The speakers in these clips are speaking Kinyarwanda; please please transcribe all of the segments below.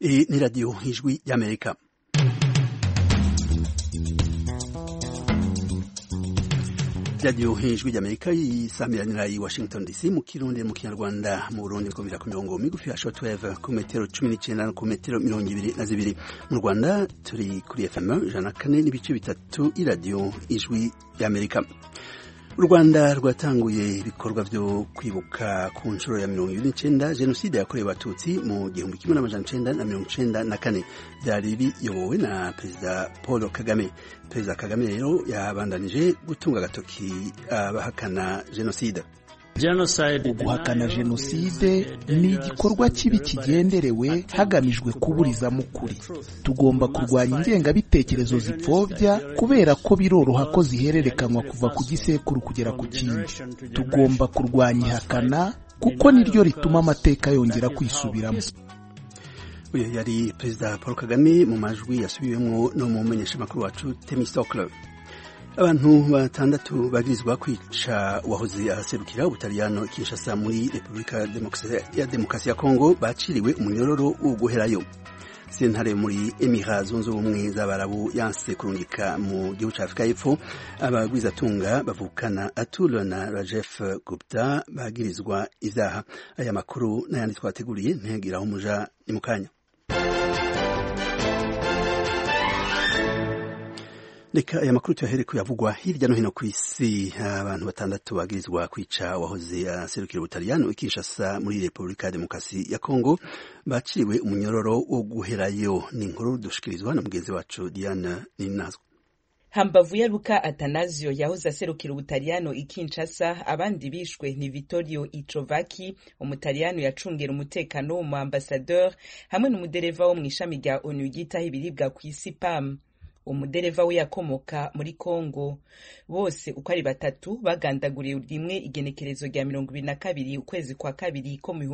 Iyi ni radiyo ijwi y'Amerika. radiyo ijwi y'Amerika isamiranira i Washington DC mu Kirundi mu Kinyarwanda mu Burundi bikomera ku mirongo migufi ya shortwave ku metero 19 no ku metero 22 mu Rwanda turi kuri FM 104.3 iradiyo ijwi y'Amerika. U Rwanda rwatanguye ibikorwa byo kwibuka ku nshuro ya 29 jenoside yakorewe abatutsi mu 1994 byari biyobowe na Perezida Paul Kagame. Perezida Kagame rero yabandanije gutunga agatoki abahakana jenoside. Guhakana jenoside ni igikorwa kibi kigenderewe hagamijwe kuburizamo ukuri. Tugomba kurwanya ingengabitekerezo zipfobya kubera ko biroroha ko zihererekanywa kuva ku gisekuru kugera ku kindi. Tugomba kurwanya ihakana kuko niryo rituma amateka yongera kwisubiramo. Uyu yari Perezida Paul Kagame mu majwi yasubiwemo no mu menyeshamakuru wacu Temistokle. Abantu batandatu bagirizwa kwica uwahoze aserukira Ubutaliyano Kinshasa muri Repubulika ya Demokarasi ya Kongo baciriwe umunyororo wo guherayo. Sentare muri Emirats Zunze Ubumwe z'Abarabu yanse kurungika mu gihugu ca Afrika y'Epfo abagwizatunga bavukana Atul na Rajef Gupta bagirizwa ivyaha. Aya makuru n'ayandi twateguriye ntegiraho muja ni mukanya. Reka aya makuru tuyahere kuyavugwa hirya no hino ku isi. Abantu batandatu bagirizwa kwica wahoze aserukira Ubutaliyano Kinshasa muri Repubulika ya Demokarasi ya Kongo baciriwe umunyororo wo guherayo. Ni inkuru dushikirizwa na mugenzi wacu Diane Ninazwe. Hambavu ya Luca Atanasio yahoze aserukira Ubutaliyano Kinshasa, abandi bishwe ni Vittorio Itrovaki, Umutaliyano yacungera umutekano wo mu ambassadeur, hamwe n'umudereva wo mu ishami rya ONU ryitaho ibiribwa ku isi PAM. Umudereva we yakomoka muri Kongo. Bose uko ari batatu bagandaguriye rimwe igenekerezo rya 22 ukwezi kwa kabiri ko mu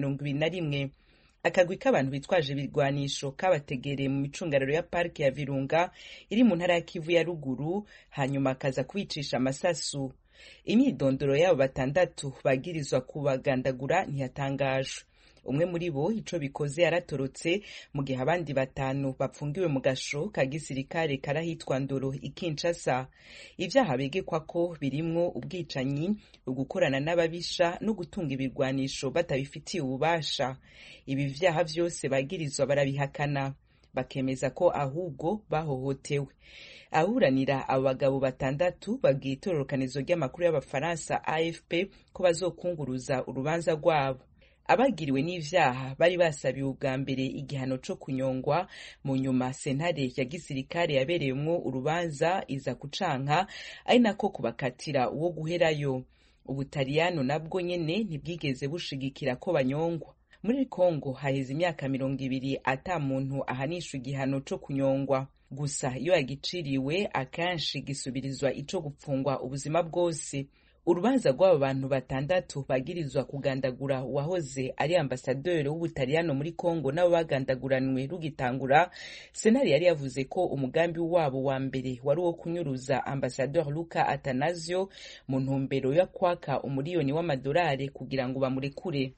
2021. Akagwi k'abantu bitwaje ibirwanisho kabategereye mu micungararo ya parike ya Virunga iri mu ntara ya Kivu ya ruguru, hanyuma akaza kubicisha amasasu. Imyidondoro y'abo batandatu bagirizwa kubagandagura ntiyatangajwe. Umwe muri bo ico bikoze yaratorotse, mu gihe abandi batanu bapfungiwe mu gasho ka gisirikare karahitwa Ndoro Kinshasa. Ivyaha begekwa ko birimwo ubwicanyi, ugukorana n'ababisha no gutunga ibirwanisho batabifitiye ububasha. Ibi vyaha vyose bagirizwa barabihakana, bakemeza ko ahubwo bahohotewe. Aburanira abo bagabo batandatu babwiye itororokanizo ry'amakuru y'Abafaransa AFP ko bazokunguruza urubanza rwabo. Abagiriwe n'ivyaha bari basabiye ubwa mbere igihano co kunyongwa, mu nyuma sentare ya gisirikare yabereyemwo urubanza iza kucanka, ari nako kubakatira uwo guherayo. Ubutaliyano nabwo nyene ntibwigeze bushigikira ko banyongwa. Muri Kongo haheze imyaka 20 ata muntu ahanishwa igihano co kunyongwa. Gusa iyo yagiciriwe akanshi gisubirizwa ico gupfungwa ubuzima bwose. Urubanza rw'abo bantu batandatu bagirizwa kugandagura wahoze ari ambasaderi w'Ubutaliyano muri Kongo nabo bagandaguranwe rugitangura, senari yari yavuze ko umugambi wabo wa mbere wari wo kunyuruza ambasaderi Luca Atanasio mu ntumbero yo kwaka umuriyoni w'amadolari kugira ngo bamurekure.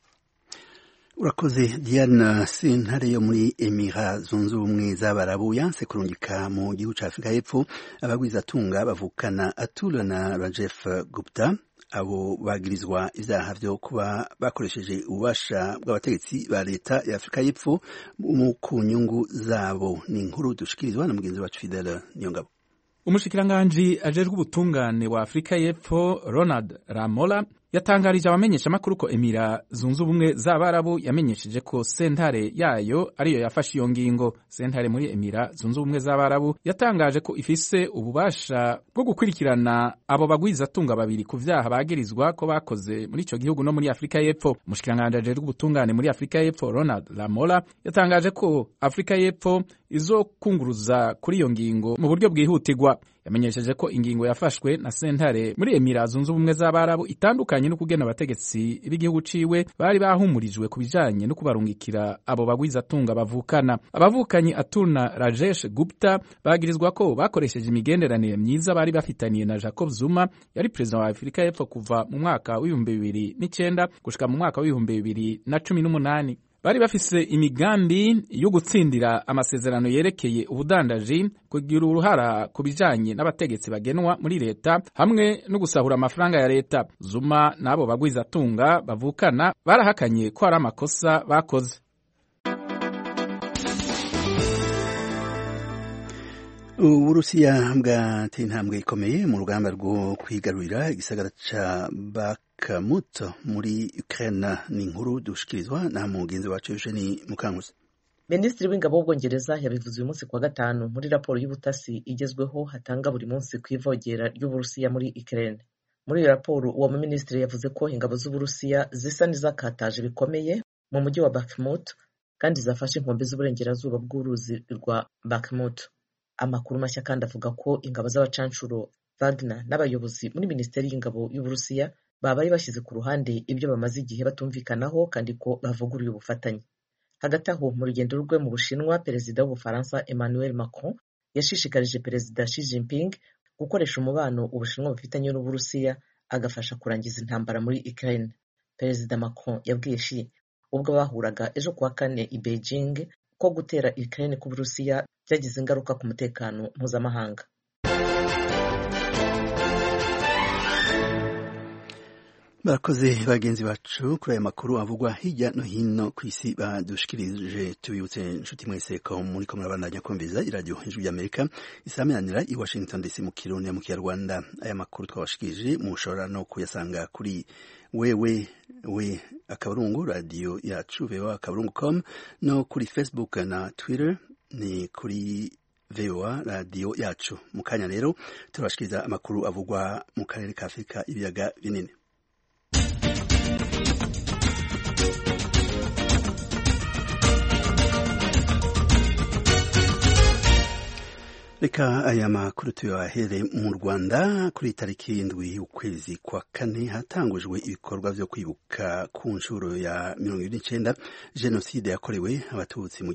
Urakoze Diana. Sentare yo muri Emirats Zunze Ubumwe z'Abarabu yanse kurungika mu gihugu ca Afrika y'Epfo abagwizatunga bavukana Atul na Rajef Gupta. Abo bagirizwa ivyaha vyo kuba bakoresheje ububasha bw'abategetsi ba leta ya Afrika y'Epfo mu kunyungu zabo. Ni inkuru dushikirizwa na mugenzi wacu Fidel Niyongabo. Umushikiranganji ajejwe ubutungane wa Afrika y'Epfo Ronald Lamola yatangarije abamenyesha makuru ko Emirats Zunze Ubumwe z'Abarabu yamenyesheje ko sentare yayo ariyo yafashe iyo ngingo. Sentare muri Emirats Zunze Ubumwe z'Abarabu yatangaje ko ifise ububasha bwo gukurikirana abo bagwizatunga babiri ku vyaha bagirizwa ko bakoze muri ico gihugu no muri Afrika y'Epfo. Umushikiranganji ajejwe ubutungane muri Afrika y'Epfo Ronald Lamola yatangaje ko Afrika y'Epfo izokunguruza kuri iyo ngingo mu buryo bwihutirwa. Yamenyesheje ko ingingo yafashwe na sentare muri Emirats Zunze Ubumwe z'Abarabu itandukanye no kugena abategetsi b'igihugu ciwe bari bahumurijwe kubijanye no kubarungikira abo bagwizatunga bavukana. Abavukanyi Atul na Rajesh Gupta bagirizwa ko bakoresheje imigenderanire myiza bari bafitaniye na Jacob Zuma yari president wa Afrika y'Epfo kuva mu mwaka wa 2009 gushika mu mwaka wa 2018. bari bafise imigambi yo gutsindira amasezerano yerekeye ubudandaji, kugira uruhara ku bijanye n'abategetsi bagenwa muri leta hamwe no gusahura amafaranga ya leta. Zuma n'abo bagwizatunga bavukana barahakanye ko ari amakosa bakoze. Uburusiya bwateye intambwe ikomeye mu rugamba rwo kwigarurira igisagara ca Bakhmut muri Ukraine. Ni inkuru dushikirizwa na mugenzi wacu Eugenie Mukankusi. Minisitiri w'ingabo w'Ubwongereza yabivuze uyu munsi kuwa gatanu muri raporo y'ubutasi igezweho hatanga buri munsi ku ivogera ry'Uburusiya muri Ukraine. Muri iyo raporo uwo muminisitiri yavuze ko ingabo z'Uburusiya zisa n'izakataje bikomeye mu mujyi wa Bakhmut kandi zafashe inkombe z'uburengerazuba bw'uruzi rwa Bakhmut. Amakuru mashya kandi avuga ko ingabo z'abacanshuro Wagner n'abayobozi muri Minisiteri y'Ingabo y'Uburusiya babaye bashyize ku ruhande ibyo bamaze igihe batumvikanaho kandi ko bavuguruye ubufatanye. Hagati aho mu rugendo rwe mu Bushinwa, Perezida w'Ubufaransa Emmanuel Macron yashishikarije Perezida Xi Jinping gukoresha umubano Ubushinwa bufitanye n'Uburusiya agafasha kurangiza intambara muri Ukraine. Perezida Macron yabwiye Xi ubwo bahuraga ejo kuwa kane i Beijing ko gutera Ukraine ku Burusiya byagize ingaruka ku mutekano mpuzamahanga. Barakoze bagenzi bacu kuri aya makuru avugwa hirya no hino ku isi badushikirije. Tubibutse inshuti mwese ko muri ko murabandanya kumviza iradiyo Ijwi y'Amerika isameranira i Washington DC mu Kirundi mu Kinyarwanda. Aya makuru twabashikirije mushobora no kuyasanga kuri wewe akaburungu radio yacu voa.com no kuri Facebook na Twitter ni kuri VOA radio yacu. Mu kanya rero turabashikiriza amakuru avugwa mu karere ka Afrika ibiyaga binini. Reka aya makuru tuyahere mu Rwanda. Kuri tariki indwi ukwezi kwa kane hatangujwe ibikorwa vyo kwibuka ku nshuro ya 29 jenoside yakorewe abatutsi mu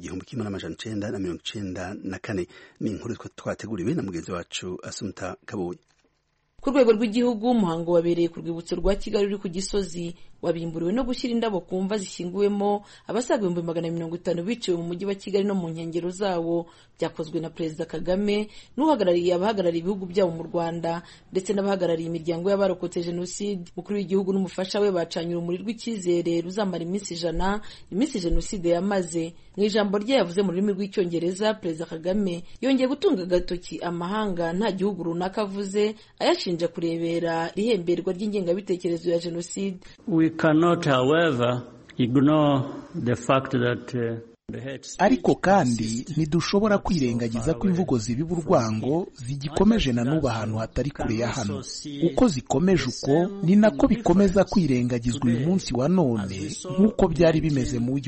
1994. Ni inkuru twateguriwe na mugenzi wacu Asumta Kaboyi. Ku rwego rw'igihugu umuhango wabereye ku rwibutso rwa Kigali ruri ku Gisozi wabimburiwe no gushyira indabo ku mva zishyinguwemo abasaga 150 biciwe mu mujyi wa Kigali no mu nkengero zawo. Byakozwe na Perezida Kagame n'uhagarariye abahagarariye ibihugu byabo mu Rwanda ndetse n'abahagarariye imiryango y'abarokotse jenoside. Mukuru w'igihugu n'umufasha we bacanye urumuri rw'icyizere ruzamara iminsi 100 iminsi jenoside yamaze. Mu ijambo rye yavuze mu rurimi rw'icyongereza, Perezida Kagame yongeye gutunga agatoki amahanga nta gihugu runaka avuze, ayashinja kurebera ihemberwa ry'ingengabitekerezo ya jenoside. We cannot, however, ignore the fact that ariko kandi ntidushobora kwirengagiza ko imvugo zibiba urwango zigikomeje na n'ubu ahantu hatari kure ya hano. Uko zikomeje uko ni nako bikomeza kwirengagizwa uyu munsi wa none nk'uko byari bimeze mu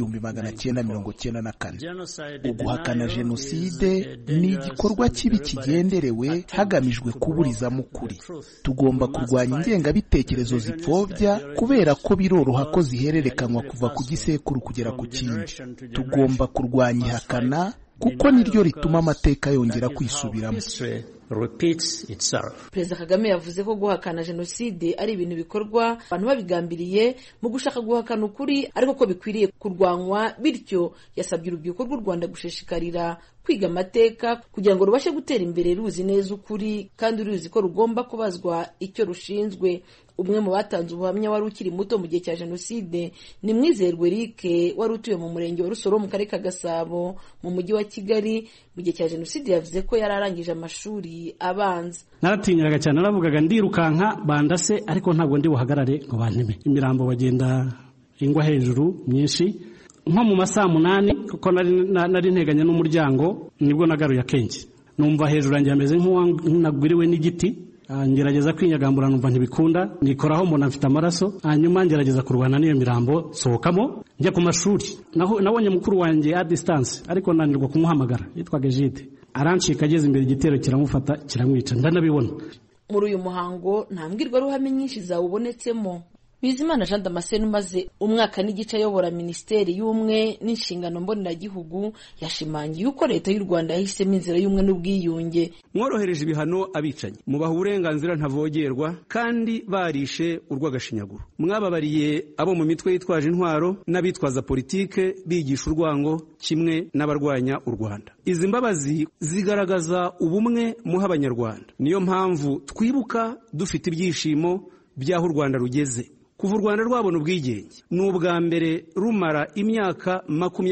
1994. Uguhakana jenoside ni igikorwa kibi kigenderewe hagamijwe kuburizamo ukuri. Tugomba kurwanya ingengabitekerezo zipfobya kubera ko biroroha ko zihererekanywa kuva ku gisekuru kugera ku kindi. Tugomba kurwanya ihakana kuko niryo rituma amateka yongera kwisubiramo. Perezida Kagame yavuze ko guhakana jenoside ari ibintu bikorwa abantu babigambiriye mu gushaka guhakana ukuri, ariko ko bikwiriye kurwanywa. Bityo yasabye urubyiruko rw'u Rwanda gushishikarira kwiga amateka kugira ngo rubashe gutera imbere ruzi neza ukuri kandi ruzi ko rugomba kubazwa icyo rushinzwe. Umwe mu batanze ubuhamya wari ukiri muto mu gihe cya jenoside ni Mwizerwe Eric wari utuye mu murenge wa Rusoro mu karere ka Gasabo mu mujyi wa Kigali. Mu gihe cya jenoside yavuze ko yari arangije amashuri abanza. Naratinyiraga cyane, naravugaga ndirukanka bandase ariko ntabwo ndi buhagarare ngo banteme. Imirambo bagenda ingwa hejuru myinshi. Nko mu masaa 8 kuko nari nteganya n'umuryango nibwo nagaruye akenge. Numva hejuru yanjye ameze nk'uwagwiriwe n'igiti. Ngerageza kwinyagambura numva ntibikunda, nikoraho mbona mfite amaraso. Hanyuma ngerageza kurwana n'iyo mirambo, sohokamo njya ku mashuri. Nabonye mukuru wanjye at distance ariko nanirwa kumuhamagara, yitwaga Jide. Arancika ageze imbere igitero kiramufata kiramwica, ndanabibona. Muri uyu muhango nta mbwirwaruhame nyinshi zawubonetsemo. Bizimana Jean Damascene umaze umwaka n'igice ayobora Minisiteri y'Ubumwe n'Inshingano Mboneragihugu yashimangiye uko Leta y'u Rwanda yahisemo inzira y'ubumwe n'ubwiyunge. Mworohereje ibihano abicanyi, mubaha uburenganzira ntavogerwa kandi barishe urw'agashinyaguro. Mwababariye abo mu mitwe yitwaje intwaro n'abitwaza politike bigisha urwango kimwe n'abarwanya u Rwanda. Izi mbabazi zigaragaza ubumwe muha Abanyarwanda. Niyo mpamvu twibuka dufite ibyishimo by'aho u Rwanda rugeze. Kuva u Rwanda rwabona ubwigenge ni ubwa mbere rumara imyaka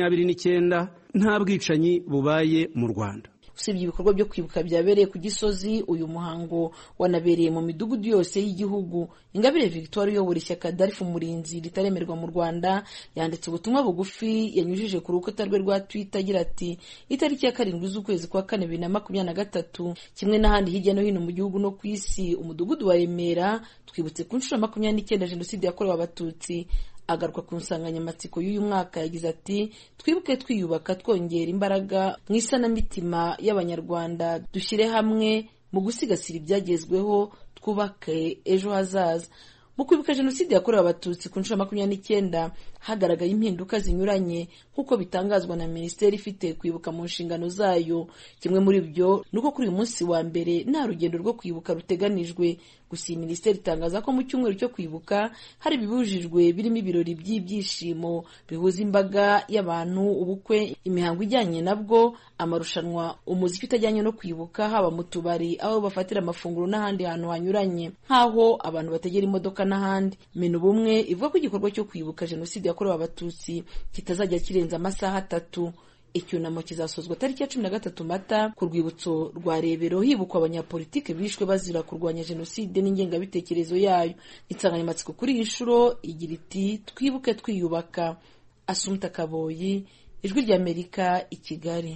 29 nta bwicanyi bubaye mu Rwanda. Usibye ibikorwa byo kwibuka byabereye ku Gisozi, uyu muhango wanabereye mu midugudu yose y'igihugu. Ingabire Victoire uyobora ishyaka Darif Umurinzi ritaremerwa mu Rwanda yanditse ubutumwa bugufi yanyujije ku rukuta rwe rwa Twitter agira ati itariki ya 7 z'ukwezi kwa 4 2023 kimwe n'ahandi hirya no hino mu gihugu no ku isi, umudugudu wa Remera twibutse ku nshuro 29 Jenoside yakorewe Abatutsi. Agaruka ku nsanganyamatsiko y'uyu mwaka yagize ati twibuke twiyubaka twongera imbaraga mu isanamitima y'Abanyarwanda, dushyire hamwe mu gusigasira ibyagezweho, twubake ejo hazaza. Mu kwibuka Jenoside yakorewe Abatutsi ku nshuro 29 hagaragaye impinduka zinyuranye nk'uko bitangazwa na Minisiteri ifite kwibuka mu nshingano zayo. Kimwe muri byo nuko kuri uyu munsi wa mbere nta rugendo rwo kwibuka ruteganijwe. Gusa iyi Minisiteri itangaza ko mu cyumweru cyo kwibuka hari ibibujijwe birimo ibirori by'ibyishimo bihuza imbaga y'abantu, ubukwe, imihango ijyanye nabwo, amarushanwa, umuziki utajyanye no kwibuka haba mu tubari, aho bafatira amafunguro n'ahandi hantu hanyuranye nk'aho abantu bategera imodoka n'ahandi. Minubumwe ivuga ko igikorwa cyo kwibuka Jenoside yakorewe Abatutsi kitazajya kirenza amasaha 3. Icyunamo kizasozwa tariki ya 13 Mata ku rwibutso rwa Rebero hibukwa abanyapolitike bishwe bazira kurwanya Jenoside n'ingengabitekerezo yayo. Insanganyamatsiko kuri iyi nshuro igira iti twibuke twiyubaka. Asumta Kaboyi, Ijwi ry'Amerika, i Kigali.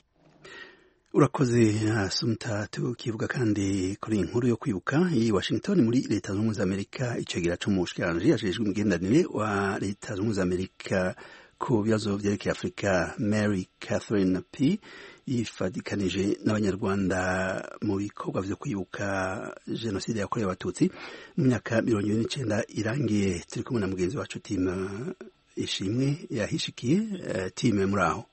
Urakoze Asumta. Tukivuga kandi kuri inkuru yo kwibuka i Washington muri Leta Zunze Amerika, icegera c'umushikiranganje yajejwe imigenderanire wa Leta Zunze Amerika ku bibazo vyerekeye Afrika, Mary Catherine P yifadikanije n'Abanyarwanda mu bikorwa vyo kwibuka Jenoside yakorewe Abatutsi mu myaka 29 irangiye. Turi kumwe na mugenzi wacu Tim Ishimwe yahishikiye. Tim, muraho?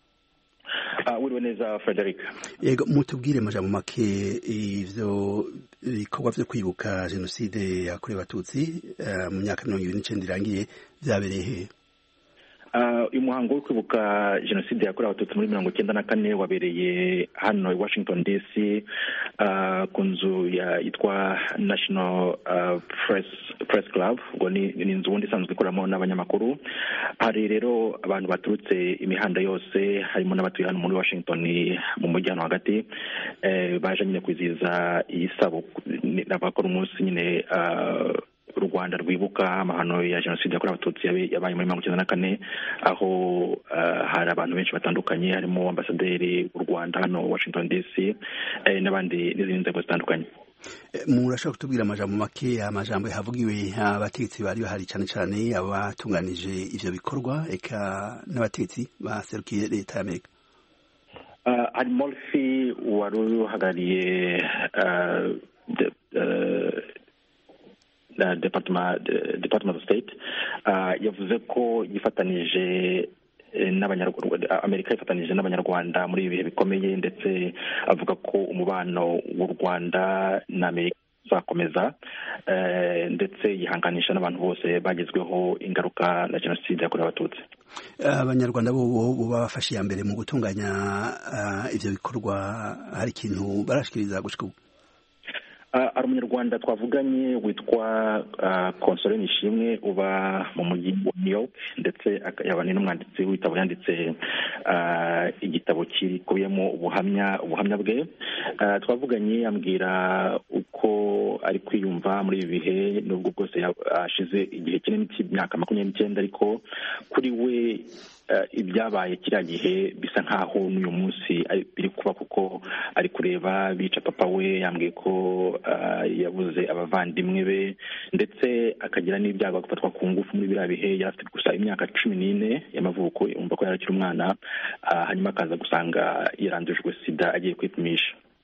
Uriwe neza Frederic. Yego, mutubwire majambo make ivyo bikorwa vyo kwibuka Jenoside yakorewe Abatutsi mu myaka 29 irangiye vyabereye he? Uyu muhango wo kwibuka Jenoside yakorewe Abatutsi muri 1994 wabereye hano i Washington DC ku nzu yitwa National Press Club. Ubwo ni inzu ubundi isanzwe ikoramo n'abanyamakuru. Hari rero abantu baturutse imihanda yose, harimo n'abatuye hano muri Washington mu mujyi hano hagati, baje nyine kwizihiza iyi sabukuru n'abakora umunsi nyine u Rwanda rwibuka amahano ya Jenoside yakorewe Abatutsi yabaye muri 1994, aho hari abantu benshi batandukanye, harimo ambasaderi w'u Rwanda hano Washington DC n'abandi n'izindi nzego zitandukanye. Murashaka kutubwira amajambo make, amajambo yahavugiwe abategetsi bari bahari cyane cyane abatunganije ivyo bikorwa eka n'abategetsi baserukiye Leta y'Amerika? Hari Murphy wari uhagarariye Department of State, yavuze ko yifatanije n'Abanyarwanda, Amerika yifatanije n'Abanyarwanda muri ibihe bikomeye, ndetse avuga ko umubano w'u Rwanda na Amerika uzakomeza, ndetse yihanganisha n'abantu bose bagezweho ingaruka na Jenoside yakorewe Abatutsi. Abanyarwanda bo bafashe ya mbere mu gutunganya ivyo bikorwa, hari ikintu barashikiriza gushika ubu? Ari umunyarwanda twavuganye witwa Console Nishimwe uba mu mujyi wa New York, ndetse yaba n'umwanditsi w'ibitabo yanditse igitabo kikubiyemo ubuhamya bwe. Twavuganye ambwira uko ari kwiyumva muri ibi bihe, nubwo bwose ashize igihe kinini cy'imyaka 29, ariko kuri we ibyabaye kiriya gihe bisa nkaho n'uyu munsi biri kuba, kuko ari kureba bica papa we. Yambwiye ko yabuze abavandimwe be, ndetse akagira n'ibyago gufatwa ku ngufu muri biriya bihe. Yari afite gusa imyaka 14 y'amavuko, yumva ko yarakiri umwana, hanyuma akaza gusanga yarandujwe sida agiye kwipimisha.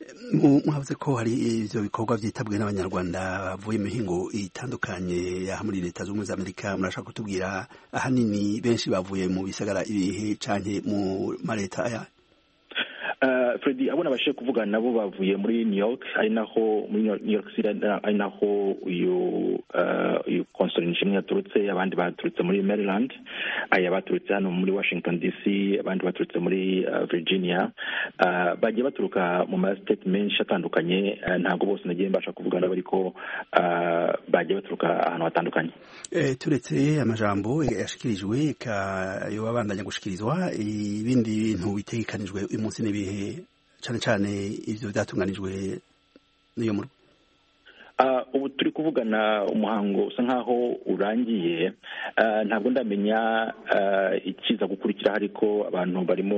mwavuze ko hari ivyo bikorwa vyitabwe n'abanyarwanda bavuye mu mihingo itandukanye ya muri leta z'ubumwe za Amerika. Murashaka kutubwira ahanini benshi bavuye mu bisagara ibihe canke mu mareta aya? Freddy, abona abashije kuvugana nabo bavuye muri New York, ari naho muri New York City, ari naho uyu consul nishimwe yaturutse, abandi baturutse muri Maryland, aya baturutse hano muri Washington DC, abandi baturutse muri Virginia, bagiye baturuka mu ma state menshi atandukanye, ntabwo bose nagiye mbasha kuvugana bariko bagiye baturuka ahantu hatandukanye. Turetse amajambo yashikirijwe yo abandanya gushikirizwa, ibindi bintu bitegekanijwe uyu munsi n'ibihe cyane cyane ivyo byatunganijwe n'iyo murwa? Ubu turi kuvugana umuhango usa nkaho urangiye, ntabwo ndamenya ikiza gukurikira, ariko abantu barimo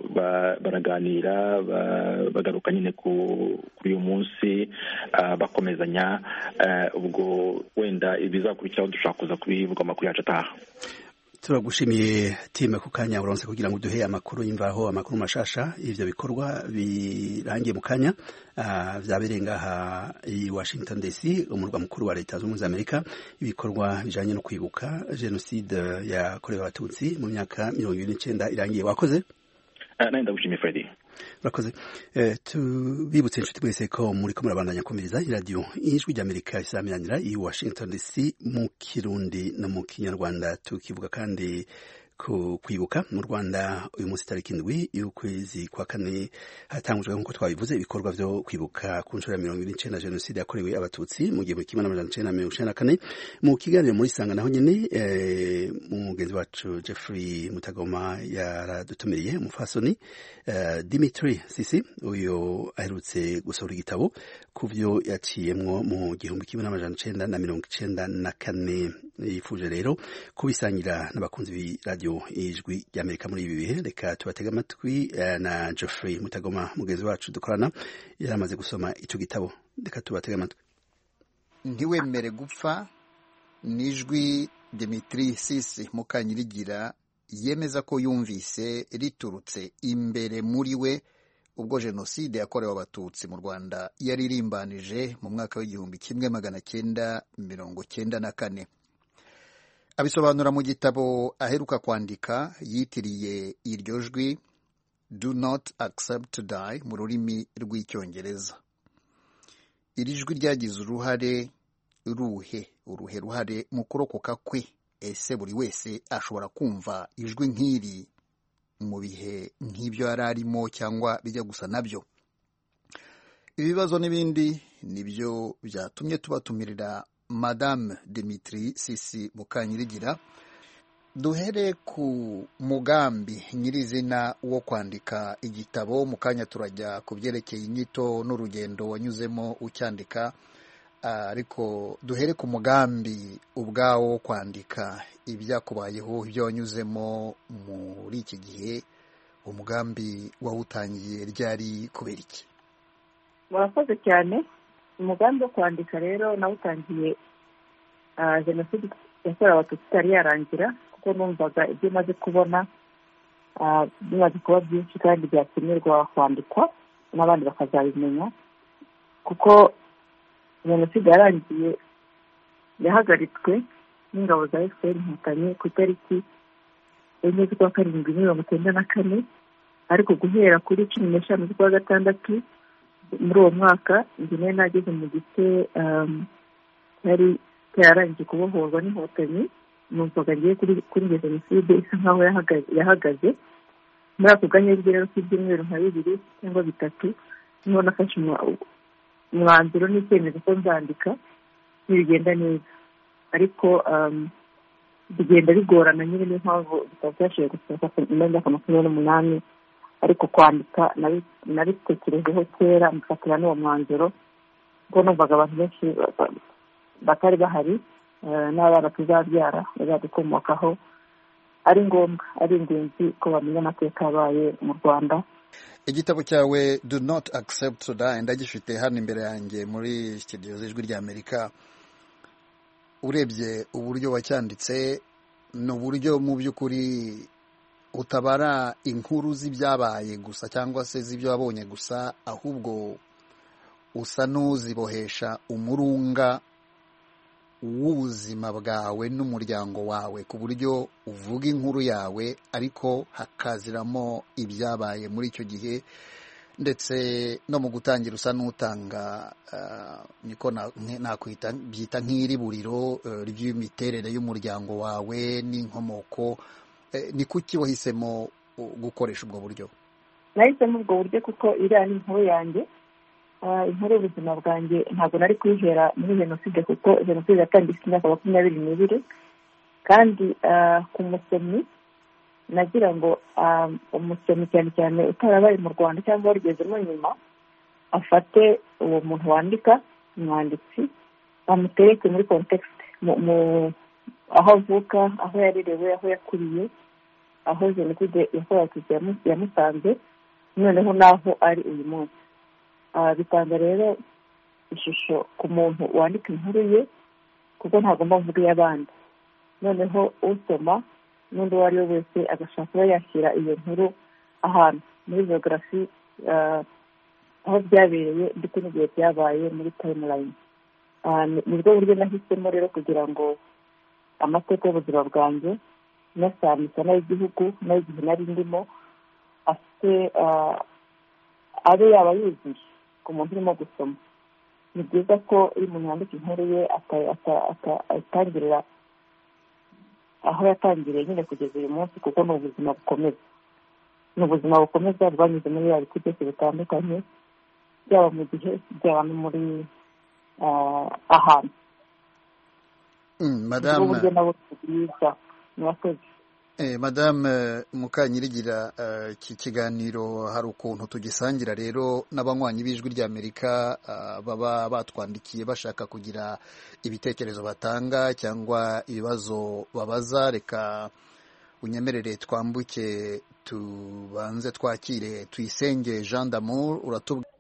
baraganira bagaruka nyine kuri uyu munsi bakomezanya, ubwo wenda ibizakurikiraho dushaka kuza kubivuga amakuru yacu ataha. Turagushimiye time ku kanya uronse kugira ngo duhe amakuru y'imvaho, amakuru mashasha ivyo bikorwa birangiye mu kanya vyabereye ngaha i Washington DC, umurwa mukuru wa leta z'ubumwe za Amerika, ibikorwa bijanye no kwibuka jenoside yakorewe abatutsi mu myaka 29 irangiye. Wakoze? Nani ndagushimiye Freddy. Urakoze. Tubibutse inshuti mwese ko muriko murabandanya kumviriza iradiyo Ijwi ry'Amerika isamiranira i Washington DC mu Kirundi no mu Kinyarwanda. Tukivuga kandi ku kwibuka mu Rwanda uyu munsi tariki 7 y'ukwezi kwa kane hatangujwe nk'uko twabivuze ibikorwa vyo kwibuka ku nshuro ya 29 jenoside yakorewe abatutsi mu gihe kimwe n'1994. Mu kiganiro muri Sanga naho nyene umugenzi wacu Jeffrey Mutagoma yaradutumiriye umufasoni Dimitri Sisi, uyo aherutse gusohora igitabo kuvyo yaciyemwo mu gihumbi kimwe n'1994. Yifuje rero kubisangira n'abakunzi b'iradiyo Ijwi ry'Amerika muri ibi bihe. Reka tubatega amatwi na Jeffrey Mutagoma mugenzi wacu dukorana yaramaze gusoma ico gitabo. Reka tubatega amatwi. Ntiwemere gupfa n'ijwi Dimitri Sisi Mukanyirigira yemeza ko yumvise riturutse imbere muri we ubwo jenoside yakorewe abatutsi mu Rwanda yaririmbanije mu mwaka w'igihumbi kimwe 1994. Abisobanura mu gitabo aheruka kwandika yitiriye iryo jwi Do Not Accept to Die mu rurimi rw'icyongereza. Iri jwi ryagize uruhare mu kurokoka kwe. Ese buri wese ashobora kumva ijwi nk'iri mu bihe nk'ibyo yari arimo cyangwa bijya gusa nabyo? Ibibazo n'ibindi nibyo byatumye tubatumirira Madame Dimitri Sisi Mukanyirigira. Duhere ku mugambi nyirizina wo kwandika igitabo, mu kanya turajya ku byerekeye inyito n'urugendo wanyuzemo ucyandika, ariko duhere ku mugambi ubwawo kwandika ibyakubayeho, ibyo wanyuzemo muri iki gihe. Umugambi wawutangiye ryari, kubera iki? Murakoze cyane. Umugambi wo kwandika rero nawutangiye jenoside yakorewe abatutsi itari yarangira, kuko numvaga ibyo maze kubona bimaze kuba byinshi kandi byakenerwa kwandikwa n'abandi bakazabimenya, kuko jenoside yarangiye yahagaritswe n'ingabo za FPR Inkotanyi ku itariki 7/7/1994, ariko guhera kuri 15/6 muri uwo mwaka njye nageze mu gice yari yarangije kubohorwa n'Inkotanyi. Numvaga ngiye kuri jenoside isa nkaho yahagaze. Muri ako gahenge rero k'ibyumweru nka 2 cyangwa 3 niho nafashe umwanzuro n'icyemezo ko nzandika ntibigenda neza, ariko bigenda bigorana nyine. Niyo mpamvu bitaba byashoboye gusohoka mu myaka 28, ariko kwandika nabitekerejeho kera mfatira n'uwo mwanzuro, kuko numvaga abantu benshi batari bahari n'abana tuzabyara bazadukomokaho ari ngombwa, ari ingenzi ko bamenya amateka yabaye mu Rwanda. Igitabo cyawe Do Not Accept to Die ndagifite hano imbere yanjye muri studio z'Ijwi ry'Amerika. Urebye uburyo wacyanditse, ni uburyo mu by'ukuri utabara inkuru z'ibyabaye gusa cyangwa se z'ibyo wabonye gusa, ahubwo usa n'uzibohesha umurunga w'ubuzima bwawe n'umuryango wawe, ku buryo uvuga inkuru yawe ariko hakaziramo ibyabaye muri icyo gihe, ndetse no mu gutangira usa n'utanga niko nakwita byita nk'iriburiro ry'imiterere y'umuryango wawe n'inkomoko. Ni kuki wahisemo gukoresha ubwo buryo? nahisemo ubwo buryo kuko iriya ni inkuru yanjye, inkuru y'ubuzima bwanjye. Ntabwo nari kuyihera muri jenoside kuko jenoside yatangije imyaka 22, kandi ku musomyi nagira ngo umusomyi cyane cyane utarabaye mu Rwanda cyangwa warigezemo nyuma afate uwo muntu wandika, umwanditsi, amutereke muri context, aho avuka, aho yarerewe, aho yakuriye, aho jenoside yakorewe yamusanze, noneho n'aho ari uyu munsi. Bitanga rero ishusho ku muntu wandika inkuru ye, kuko ntagomba mvuga iy'abandi. Noneho usoma n'undi uwo ari we wese agashaka kuba yashyira iyo nkuru ahantu muri biogarafi, aho byabereye ndetse n'igihe byabaye muri timeline. Nibwo buryo nahisemo rero kugira ngo amateka y'ubuzima bwanjye nasamisa n'ay'igihugu n'ay'igihe nari ndimo afite abe yaba yuzuye ku muntu urimo gusoma. Ni byiza ko iyo umuntu yandika inkuru ye atangirira aho yatangiriye nyine kugeza uyu munsi, kuko ni ubuzima bukomeza. Ni ubuzima bukomeza bwanyuze muri ya bice byose bitandukanye, byaba mu gihe byaba no muri ahantu. Madame Mukanyirigira, iki kiganiro hari ukuntu tugisangira rero n'abanywanyi b'Ijwi ry'Amerika baba batwandikiye bashaka kugira ibitekerezo batanga cyangwa ibibazo babaza. Reka unyemerere twambuke tubanze twakire Tuyisenge Jean d'Amour. Uratubwira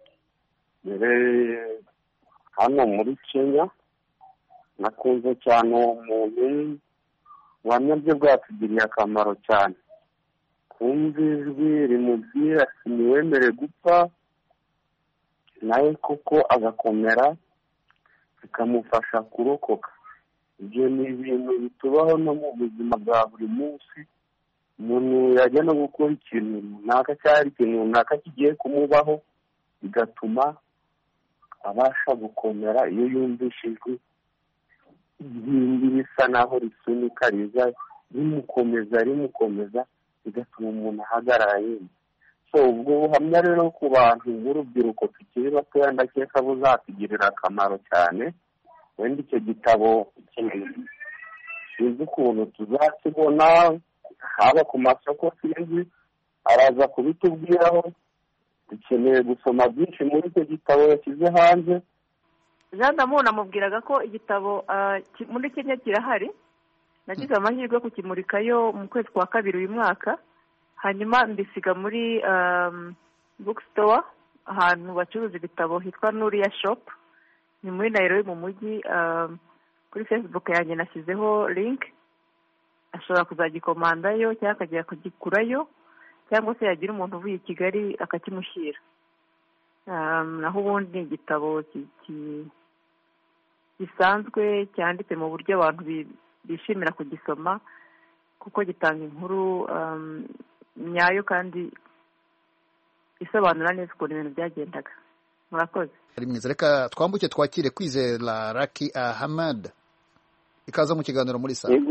hano muri Kenya, nakunze cyane umuntu ubuhamya bwe bwatugiriye akamaro cyane. Kumva ijwi rimubwira ati ntiwemere gupfa, nawe kuko agakomera bikamufasha kurokoka. Ibyo ni ibintu bitubaho no mu buzima bwa buri munsi. Umuntu yajya no gukora ikintu runaka cyangwa ikintu runaka kigiye kumubaho, bigatuma abasha gukomera iyo yumvishijwe ibindi bisa naho risunika riza rimukomeza bigatuma umuntu ahagarara yemye. So ubwo buhamya rero ku bantu b'urubyiruko tukiri batoya ndakeka buzatugirira akamaro cyane. Wenda icyo gitabo sinzi ukuntu tuzakibona, haba ku masoko sinzi, araza kubitubwiraho. Dukeneye gusoma byinshi muri icyo gitabo yashyize hanze. Jean d'Amour namubwiraga ko igitabo muri Kenya kirahari. Nagize amahirwe yo kukimurikayo mu kwezi kwa kabiri uyu mwaka, hanyuma mbisiga muri bookstore, ahantu bacuruza ibitabo hitwa Nuria Shop, ni muri Nairobi mu mujyi. Kuri Facebook yanjye nashyizeho link, ashobora kuzagikomandayo cyangwa akajya kugikurayo, cyangwa se yagira umuntu uvuye i Kigali akakimushyira. Naho ubundi ni igitabo gisanzwe cyanditse mu buryo abantu bishimira kugisoma, kuko gitanga inkuru nyayo kandi isobanura neza ukuntu ibintu byagendaga. Murakoze. Ari mwiza. Reka twambuke twakire Kwizera Lucky Ahmad. Ikaza mu kiganiro muri saa.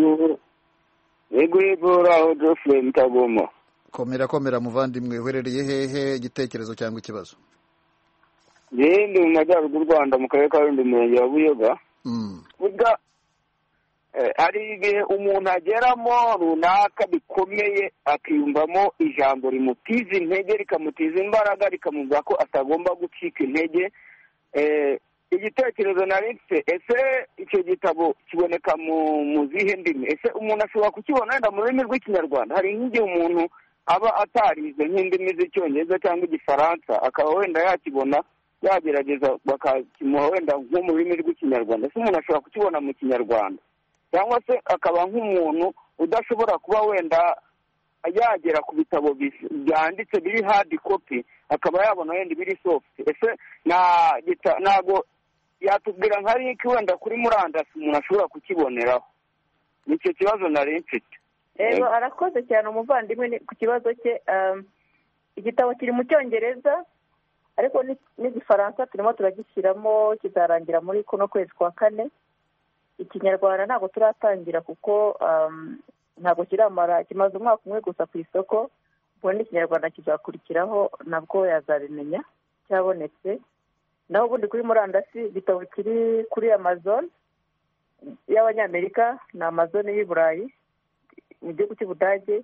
Yego raho Geoffrey Mutagoma. Komera muvandimwe, uherereye hehe, igitekerezo cyangwa ikibazo? Ndi mu majyaruguru y'u Rwanda mu karere ka Rulindo, umurenge wa Buyoga. Burya hari igihe umuntu ageramo runaka bikomeye akiyumvamo ijambo rimutiza intege, rikamutiza imbaraga, rikamubwira ko atagomba gucika intege. Igitekerezo naritse, ese icyo gitabo kiboneka mu zihe ndimi? Ese umuntu ashobora kukibona wenda mu rurimi rw'Ikinyarwanda? Hari nk'igihe umuntu aba atarize nk'indimi z'Icyongereza cyangwa Igifaransa, akaba wenda yakibona, yagerageza bakakimuha wenda nko mu rurimi rw'Ikinyarwanda. Ese umuntu ashobora kukibona mu Kinyarwanda? Cyangwa se akaba nk'umuntu udashobora kuba wenda yagera ku bitabo byanditse biri hard copy akaba yabona wenda ibiri soft. Ese ntabwo yatubwira nka link wenda kuri murandasi umuntu ashobora kukiboneraho? Nicyo kibazo nari mfite. Arakoze cyane umuvandimwe ku kibazo cye. Igitabo kiri mu Cyongereza ariko n'igifaransa turimo turagishyiramo, kizarangira muri kuno kwezi kwa kane. Ikinyarwanda ntabwo turatangira kuko ntabwo kiramara, kimaze umwaka umwe gusa ku isoko. Ubwo n'ikinyarwanda kizakurikiraho nabwo yazabimenya cyabonetse. Naho ubundi kuri murandasi igitabo kiri kuri Amazon y'Abanyamerika na Amazon y'i Burayi mu gihugu cy'Ubudage.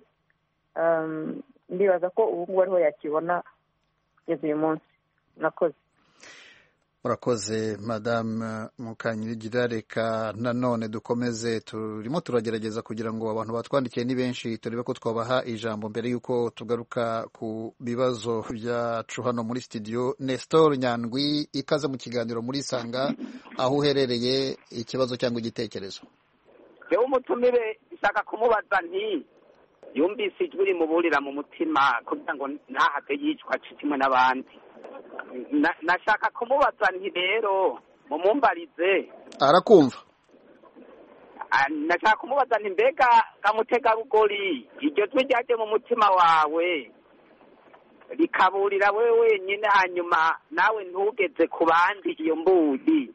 Ndibaza ko ubu ngubu ariho yakibona kugeza uyu munsi. Nakoze. Murakoze Madame Mukanyirigira. Reka nanone dukomeze, turimo turagerageza kugira ngo abantu batwandikiye ni benshi turebe ko twabaha ijambo mbere y'uko tugaruka ku bibazo byacu hano muri studio. Nestor Nyandwi, ikaze mu kiganiro muri Sanga, aho uherereye, ikibazo cyangwa igitekerezo? Yewe umutumire ishaka kumubaza nti yumvise ijwi rimuburira mu mutima kugira ngo ntahate yicwa kimwe n'abandi. Nashaka kumubaza nti rero mumumbarize. Arakumva. Nashaka kumubaza nti mbega kamutegarugori iryo jwi ryaje mu mutima wawe rikaburira wewe wenyine, hanyuma nawe ntugeze ku bandi iyo mburi,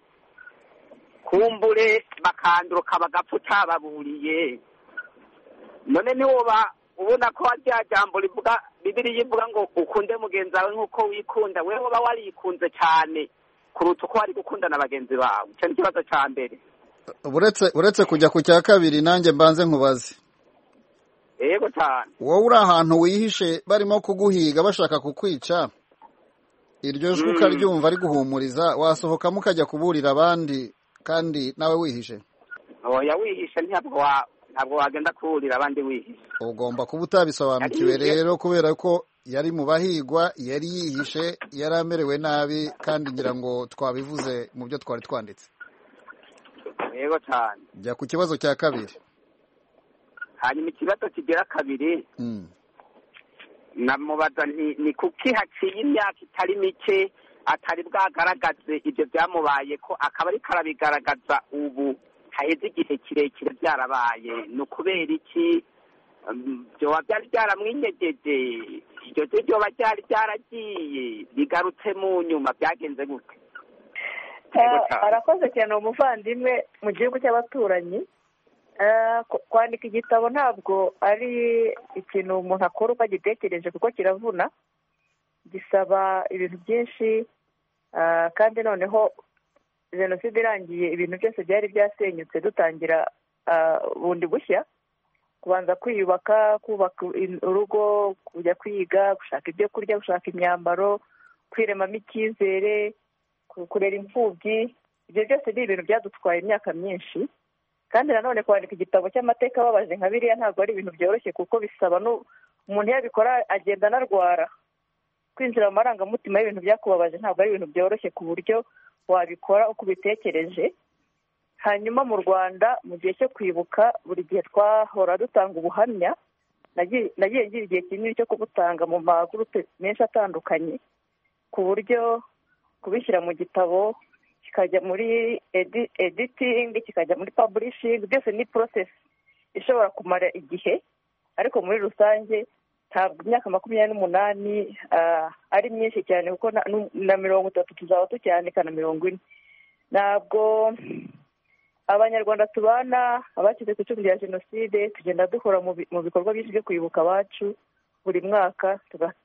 kumbure bakanduruka bagapfa utababuriye. None ntiwoba ubona ko rya jambo rivuga Bibiliya ivuga ngo ukunde mugenzi wawe nk'uko wikunda, wewe uba warikunze cyane kuruta uko wari gukunda na bagenzi bawe? Icyo ni ikibazo cya mbere. Uretse kujya ku cya kabiri, nanjye mbanze nkubaze. Yego cyane. Wowe uri ahantu wihishe barimo kuguhiga bashaka kukwica, iryo jwi ukaryumva ari guhumuriza, wasohokamo ukajya kuburira abandi kandi nawe wihishe? Oya, wihishe ntabwo wagenda kuburira abandi wihishe. Ugomba kuba utabisobanukiwe rero, kubera ko yari mu bahigwa, yari yihishe, yari amerewe nabi, kandi ngira ngo twabivuze mu byo twari twanditse. Yego cyane. Jya ku kibazo cya kabiri. Hanyuma ikibazo kigira kabiri, namubaza ni kuki haciye imyaka itari mike atari bwagaragaze ibyo byamubaye ko akaba ariko arabigaragaza ubu haheze igihe kirekire byarabaye? Ni ukubera iki? Byoba byari byaramwinyegeje? Iryo jwi ryoba ryari ryaragiye bigarutse mu nyuma? Byagenze gute? Arakoze cyane umuvandimwe. Mu gihugu cy'abaturanyi kwandika igitabo ntabwo ari ikintu umuntu akora uko agitekereje, kuko kiravuna, gisaba ibintu byinshi, kandi noneho Jenoside irangiye ibintu byose byari byasenyutse, dutangira bundi bushya, kubanza kwiyubaka, kubaka urugo, kujya kwiga, gushaka ibyo kurya, gushaka imyambaro, kwiremamo icyizere, kurera imfubyi. Ibyo byose ni ibintu byadutwaye imyaka myinshi, kandi nanone kwandika igitabo cy'amateka ababaje nka biriya ntabwo ari ibintu byoroshye, kuko bisaba umuntu yabikora agenda anarwara. Kwinjira mu marangamutima y'ibintu byakubabaje ntabwo ari ibintu byoroshye ku buryo wabikora uko ubitekereje. Hanyuma mu Rwanda mu gihe cyo kwibuka buri gihe twahora dutanga ubuhamya. Nagiye ngira igihe kinini cyo kubutanga mu magurupe menshi atandukanye, ku buryo kubishyira mu gitabo kikajya muri editing, kikajya muri publishing, byose ni process ishobora kumara igihe. Ariko muri rusange ntabwo imyaka 28 ari myinshi cyane, kuko na 30 tuzaba tucyanika na 40. Ntabwo Abanyarwanda tubana abakize ku icumu rya Jenoside tugenda dukora mu bikorwa byinshi byo kwibuka abacu buri mwaka,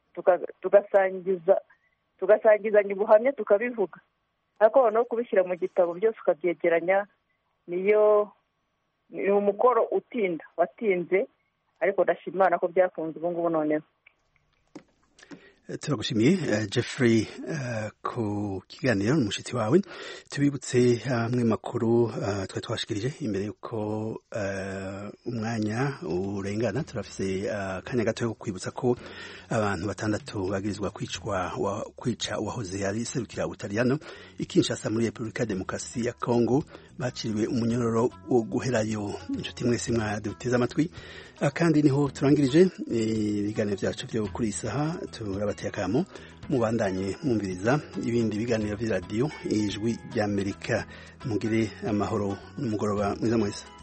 tugasangizanya ubuhamya, tukabivuga. Ariko no kubishyira mu gitabo byose ukabyegeranya ni umukoro watinze, ariko ndashima Imana ko byakunze ubu ngubu noneho. turagushimiye Jeffrey ku kiganiro n'umushitsi wawe. Tubibutse amwe makuru twari twashikirije imbere yuko umwanya urengana. Turafise akanya gato ko kwibutsa ko abantu 6 bagirizwa kwica uwahoze ari serukira Ubutaliyano i Kinshasa muri Republika Demokarasi ya Kongo baciriwe umunyororo wo guherayo. Inshuti mwese mwaduteze amatwi, kandi niho turangirije ibiganiro byacu byo kuri isaha. Turabateye akamo mubandanye mwumviriza ibindi biganiro by'iradiyo Ijwi ry'Amerika. Mugire amahoro n'umugoroba mwiza mwese.